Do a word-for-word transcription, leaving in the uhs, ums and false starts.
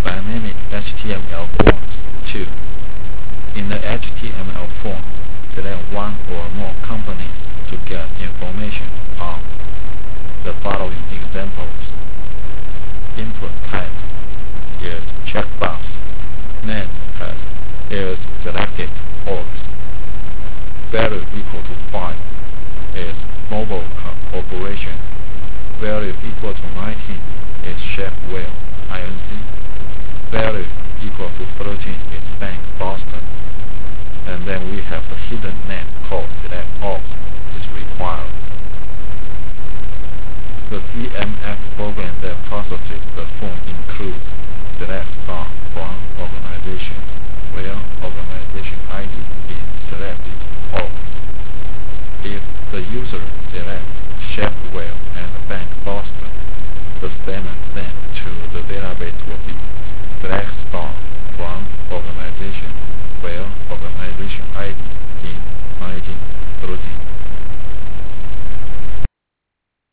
dynamic H T M L forms. two. In the H T M L form, select one or more companies to get information on the following examples. Input type is checkbox. Name type is selected horse. Value equal to five is mobile operation. Value equal to nineteen is chef whale, I N C. Value equal to thirteen is Bank Boston. And then we have the hidden name called